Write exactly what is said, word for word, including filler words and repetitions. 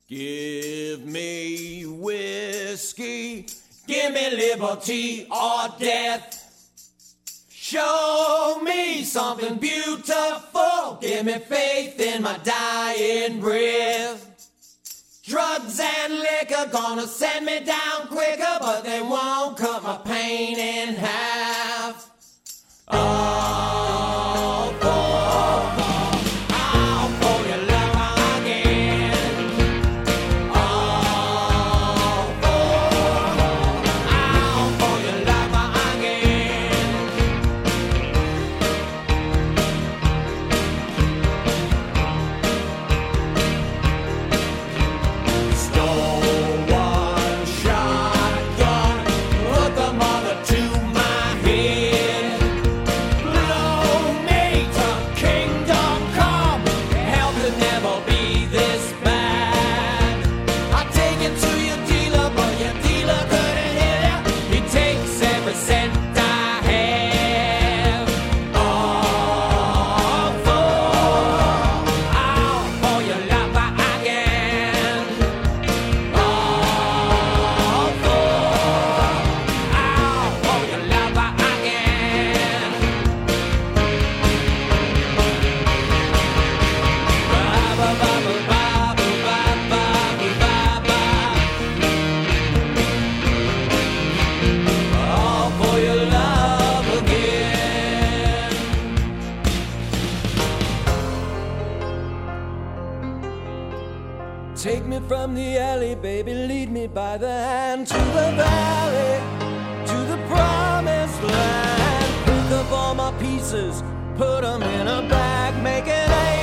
Give me whiskey, give me liberty or death. Show me something beautiful, give me faith in my dying breath. Drugs and liquor gonna send me down quicker, but they won't cut my pain in half. All for, all for your love again. All for, all for your love again. Stole one shotgun, put the mother to my head. Blow me to kingdom come, hell could never be this bad. I take it to your dealer, but your dealer couldn't hit ya. He takes every cent I have. All for, all for your love again. All for, all for your love again. Ba ba ba ba ba ba ba ba ba. All for your love again. Take me from the alley, baby, lead me by the hand to the valley, to the promised land. Pick up all my pieces, put them in a bag, make an